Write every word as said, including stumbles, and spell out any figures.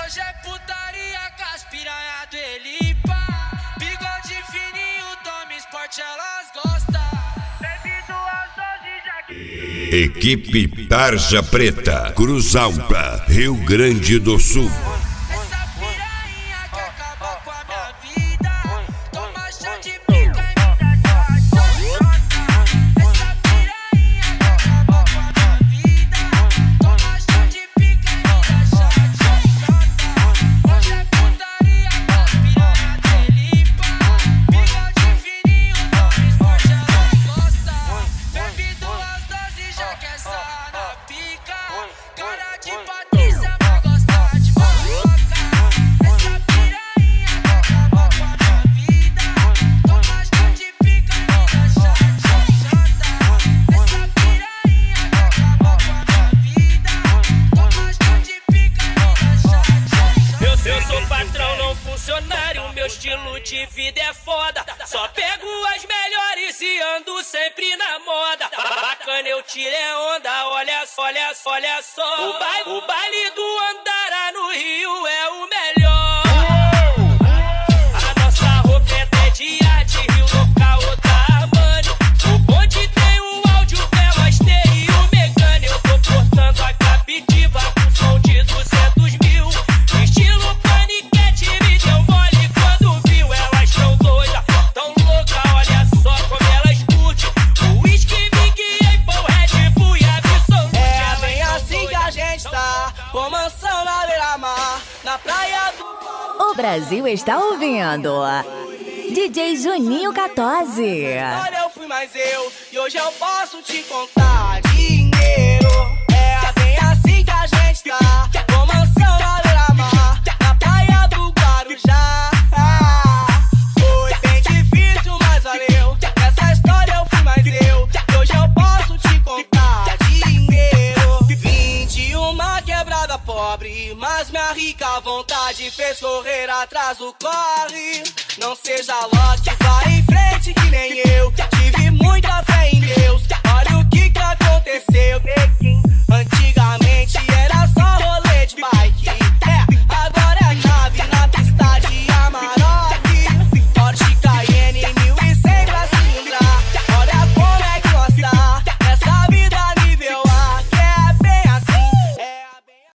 Hoje é putaria com as piranha do Elipa. Bigode fininho, toma esporte, elas gostam. Devido às doses já que... Equipe Tarja Preta, Cruz Alta, Rio Grande do Sul. Essa piranha que acaba com a minha vida. Toma chá de pica e me dá chota. Essa piranha que acaba com a minha vida. Toma chá de pica e me dá chota. Hoje é putaria com as piranha do Elipa. Bigode fininho, toma esporte, elas gostam. Bebe duas doses, já quer sarrar na pica. Cara de Patrícia vai gostar de fofoca. Essa piranha que acaba com a minha vida. Toma chá de pica e me dá chata. Essa piranha que acaba com a minha vida. Toma chá de pica e me dá chata. Eu, eu sou patrão, não funcionário. Meu estilo de vida é foda. Só pego as melhores e ando sempre na moda. Bacana, eu tirei onda. Olha só, olha só, olha só. O baile, o baile do Andara no Rio é o melhor. A nossa roupa é até de arte, Rio local, outra Armani. O bonde tem o áudio, velas, tem e o mecânico. Eu tô cortando a captiva com som de duzentos mil. Estilo paniquete, me deu mole quando viu. Elas tão doidas, tão louca, olha só como elas curtem. O whisky, me guiei, pão, Red Bull e absolute. É bem assim que a gente tá, com mansão na beira-mar, na praia do... O Brasil está ouvindo D J Juninho quatorze. Olha, eu fui mais eu, e hoje eu posso te contar dinheiro. É bem assim que a gente tá, com mansão na beira-mar, na praia do Guarujá. Foi bem difícil, mas valeu. Nessa história eu fui mais eu, e hoje eu posso te contar dinheiro. Vim de uma quebrada pobre, mas minha rica vontade fez correr atrás do corre. Não seja lote, vai em frente que nem eu. Tive muita